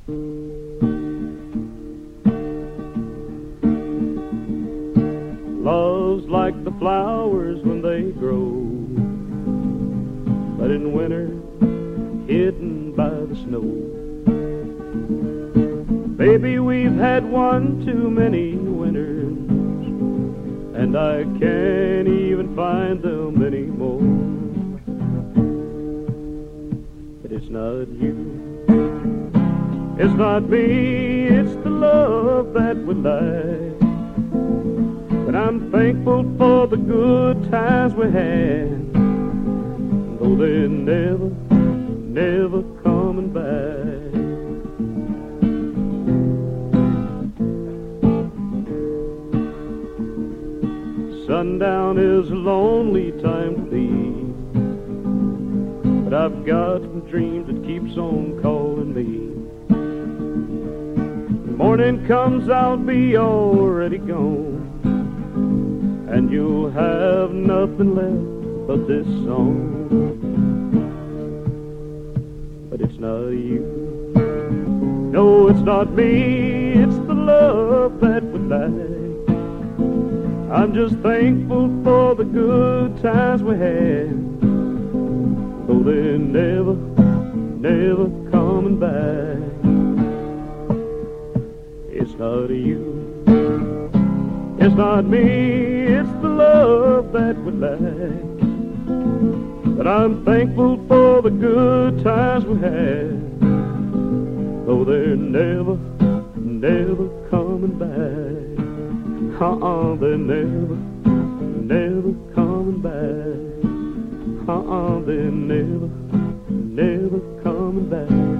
Love's like the flowers when they grow, but in winter, hidden by the snow. Baby, we've had one too many winters, and I can't even find them anymore. But it's not you, it's not me, it's the love that we like. But I'm thankful for the good times we had, though they're never, never coming back. Sundown is a lonely time to be, but I've got a dream that keeps on calling me. When morning comes, I'll be already gone, and you'll have nothing left but this song. But it's not you, no, it's not me, it's the love that we like. I'm just thankful for the good times we had, though they're never, never coming back. It's not you, it's not me, it's the love that we like. But I'm thankful for the good times we had, though they're never, never coming back. They're never, never coming back. They're never, never coming back.